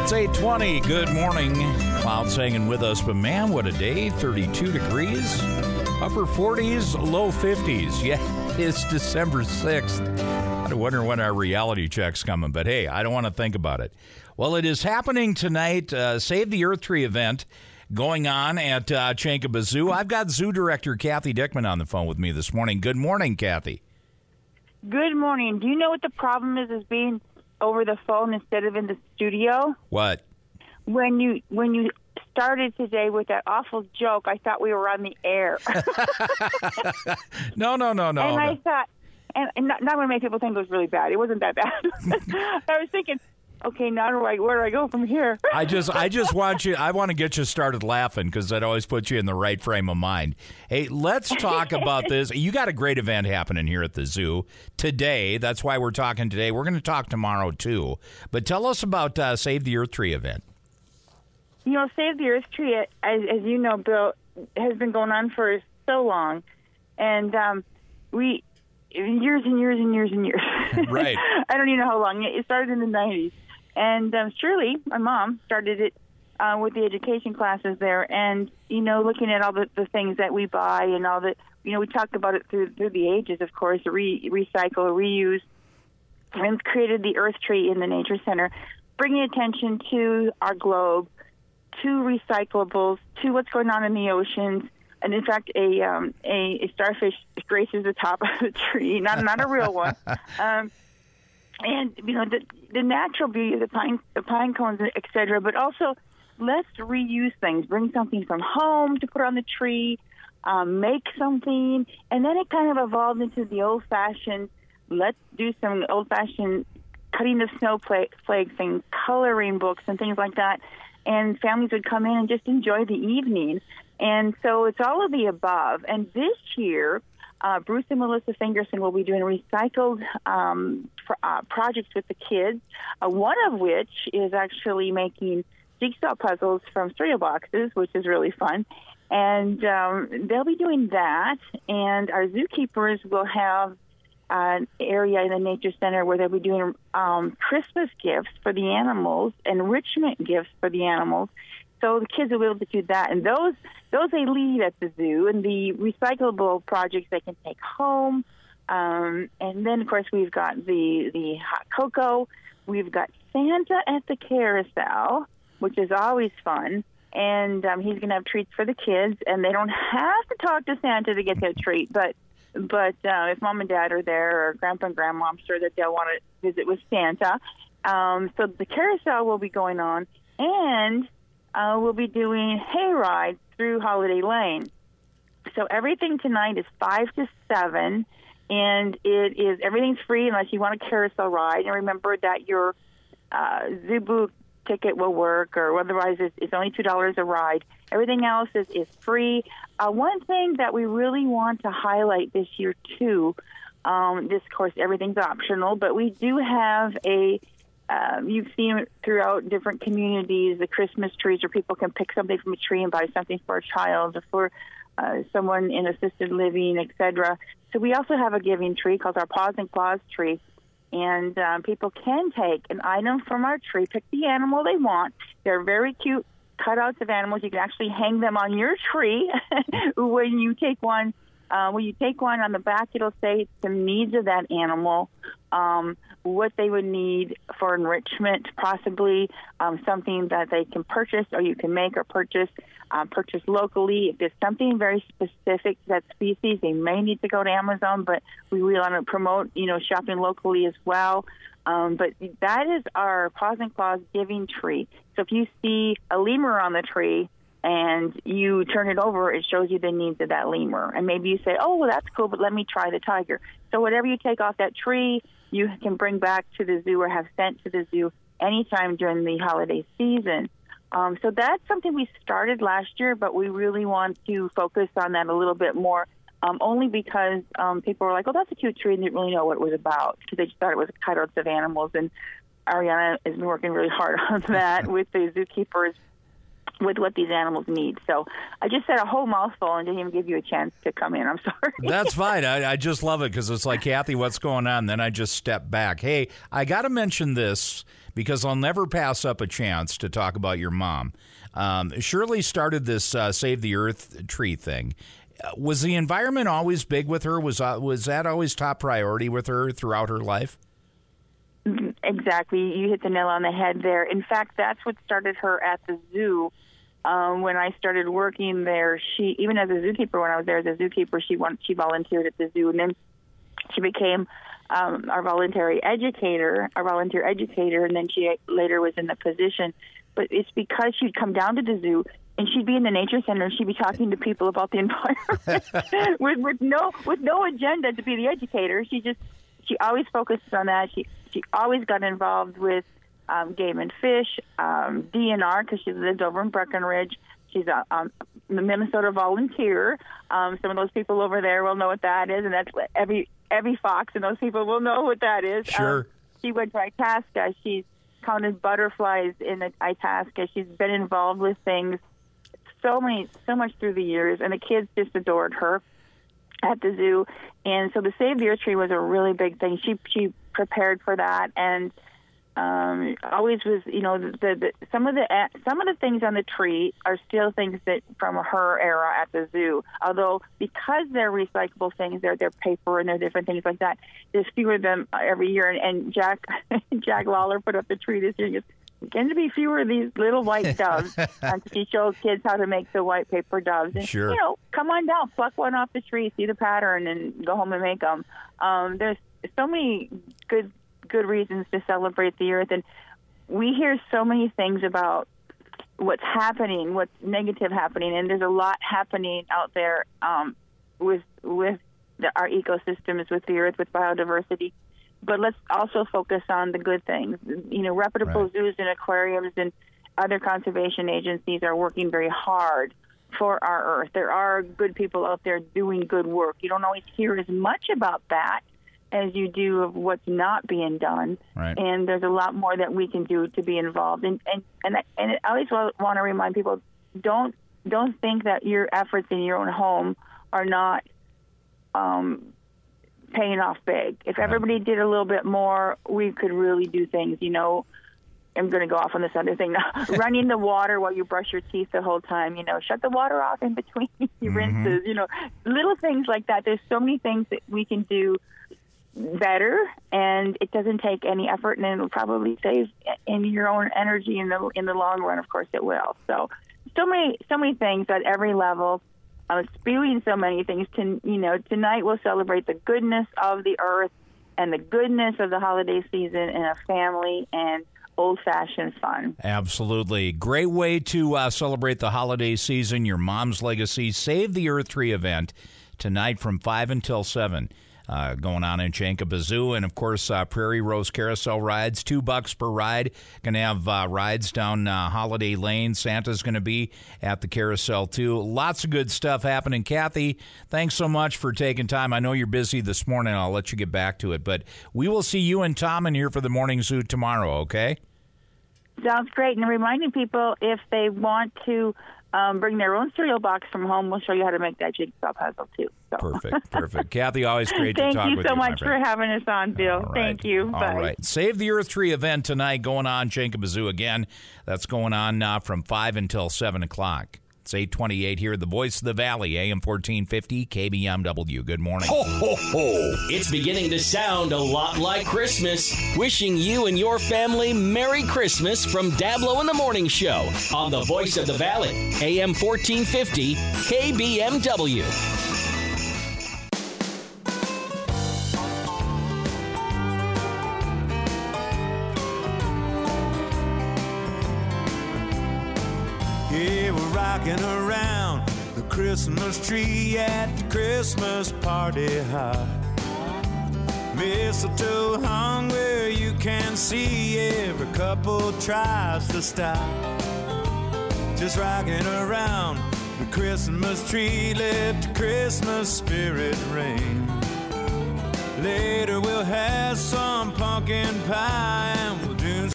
It's 8:20. Good morning. Clouds hanging with us, but man, what a day. 32 degrees, upper 40s, low 50s. Yeah, it's December 6th. I wonder when our reality check's coming, but hey, I don't want to think about it. Well, it is happening tonight. Save the Earth Tree event going on at Chankaba Zoo. I've got Zoo Director Kathy Dickman on the phone with me this morning. Good morning, Kathy. Good morning. Do you know what the problem is being over the phone instead of in the studio? What? When you started today with that awful joke, I thought we were on the air. No. And I thought, and not going to make people think it was really bad. It wasn't that bad. I was thinking, okay, now where do I go from here? I just want to get you started laughing because that always puts you in the right frame of mind. Hey, let's talk about this. You got a great event happening here at the zoo today. That's why we're talking today. We're going to talk tomorrow too. But tell us about Save the Earth Tree event. You know, Save the Earth Tree, as you know, Bill, has been going on for so long. And we, years and years and years and years. Right. I don't even know how long. It started in the 90s. And Shirley, my mom, started it with the education classes there. And, you know, looking at all the things that we buy and all the, you know, we talked about it through the ages, of course, recycle, reuse, and created the Earth Tree in the Nature Center, bringing attention to our globe, to recyclables, to what's going on in the oceans. And in fact, a starfish graces the top of the tree, not a real one. And you know the natural beauty of the pine cones, etc. But also, let's reuse things. Bring something from home to put on the tree. Make something, and then it kind of evolved into the old-fashioned. Let's do some old-fashioned cutting the snowflake things, coloring books, and things like that. And families would come in and just enjoy the evening. And so it's all of the above. And this year, Bruce and Melissa Fingerson will be doing recycled projects with the kids, one of which is actually making jigsaw puzzles from cereal boxes, which is really fun. And they'll be doing that. And our zookeepers will have an area in the Nature Center where they'll be doing Christmas gifts for the animals, enrichment gifts for the animals. So the kids will be able to do that. And those they leave at the zoo, and the recyclable projects they can take home. And then, of course, we've got the hot cocoa. We've got Santa at the carousel, which is always fun. And he's going to have treats for the kids. And they don't have to talk to Santa to get their treat. But if Mom and Dad are there, or Grandpa and Grandma, I'm sure that they'll want to visit with Santa. So the carousel will be going on. And we'll be doing hay rides through Holiday Lane. So everything tonight is 5 to 7, and everything's free unless you want a carousel ride. And remember that your ZooBoo ticket will work, or otherwise it's only $2 a ride. Everything else is free. One thing that we really want to highlight this year too, this of course everything's optional, but we do have you've seen it throughout different communities, the Christmas trees where people can pick something from a tree and buy something for a child or for someone in assisted living, etc. So we also have a giving tree called our Paws and Claws tree. And people can take an item from our tree, pick the animal they want. They're very cute cutouts of animals. You can actually hang them on your tree when you take one. When you take one, on the back, it'll say the needs of that animal, what they would need for enrichment, possibly something that they can purchase, or you can make or purchase locally. If there's something very specific to that species, they may need to go to Amazon, but we really want to promote, shopping locally as well. But that is our Paws and Claws giving tree. So if you see a lemur on the tree, and you turn it over, it shows you the needs of that lemur. And maybe you say, oh, well, that's cool, but let me try the tiger. So whatever you take off that tree, you can bring back to the zoo or have sent to the zoo anytime during the holiday season. So that's something we started last year, but we really want to focus on that a little bit more, only because people were like, oh, that's a cute tree, and didn't really know what it was about, because they just thought it was cutouts of animals. And Ariana has been working really hard on that with the zookeepers. with what these animals need. So I just said a whole mouthful and didn't even give you a chance to come in. I'm sorry. That's fine. I just love it because it's like, Kathy, what's going on? Then I just step back. Hey, I got to mention this because I'll never pass up a chance to talk about your mom. Shirley started this Save the Earth tree thing. Was the environment always big with her? Was that always top priority with her throughout her life? Exactly. You hit the nail on the head there. In fact, that's what started her at the zoo. When I started working there, even as a zookeeper, when I was there as a zookeeper, she volunteered at the zoo, and then she became our volunteer educator, and then she later was in the position. But it's because she'd come down to the zoo, and she'd be in the nature center, and she'd be talking to people about the environment with no agenda to be the educator. She always focused on that. She always got involved with game and fish, DNR, because she lived over in Breckenridge. She's a Minnesota volunteer. Some of those people over there will know what that is, and that's every fox, and those people will know what that is. Sure. She went to Itasca. She's counted butterflies in Itasca. She's been involved with things so much through the years, and the kids just adored her at the zoo. And so the Save the Earth tree was a really big thing. She prepared for that, and always was, some of the things on the tree are still things that from her era at the zoo. Although because they're recyclable things, they're paper and they're different things like that. There's fewer of them every year. And Jack Lawler put up the tree this year. He goes, "Going to be fewer of these little white doves." And she shows kids how to make the white paper doves. And, sure. Come on down, pluck one off the tree, see the pattern, and go home and make them. There's so many good reasons to celebrate the earth, and we hear so many things about what's happening, what's negative happening, and there's a lot happening out there with our ecosystems, with the earth, with biodiversity. But let's also focus on the good things. Reputable Right. zoos and aquariums and other conservation agencies are working very hard for our earth. There are good people out there doing good work. You don't always hear as much about that as you do of what's not being done. Right. And there's a lot more that we can do to be involved. And I always want to remind people, don't think that your efforts in your own home are not paying off big. If everybody did a little bit more, we could really do things. I'm going to go off on this other thing now. Running the water while you brush your teeth the whole time. Shut the water off in between your rinses. Little things like that. There's so many things that we can do better, and it doesn't take any effort, and it'll probably save in your own energy in the long run. Of course, it will. So many things at every level. Spewing so many things. Tonight we'll celebrate the goodness of the earth and the goodness of the holiday season and a family and old-fashioned fun. Absolutely. Great way to celebrate the holiday season, your mom's legacy. Save the Earth Tree event tonight from 5 until 7. Going on in Chankaba Zoo, and of course Prairie Rose Carousel rides, $2 per ride. Going to have rides down Holiday Lane. Santa's going to be at the carousel too. Lots of good stuff happening. Kathy, thanks so much for taking time. I know you're busy this morning. I'll let you get back to it, but we will see you and Tom in here for the morning zoo tomorrow. Okay? Sounds great. And reminding people, if they want to bring their own cereal box from home, we'll show you how to make that jigsaw puzzle too. So. Perfect. Kathy, always great to talk with you. Thank you so much for having us on, Bill. Right. Thank you. Bye. All right. Save the Earth Tree event tonight going on Chankaba Zoo again. That's going on from 5 until 7 o'clock. It's 8:28 here at the Voice of the Valley, AM 1450, KBMW. Good morning. Ho, ho, ho. It's beginning to sound a lot like Christmas. Wishing you and your family Merry Christmas from Dablo in the Morning Show on the Voice of the Valley, AM 1450, KBMW. Yeah, we're rocking around the Christmas tree at the Christmas party hop. Mistletoe hung where you can see every couple tries to stop. Just rocking around the Christmas tree, let the Christmas spirit ring. Later we'll have some pumpkin pie and we'll do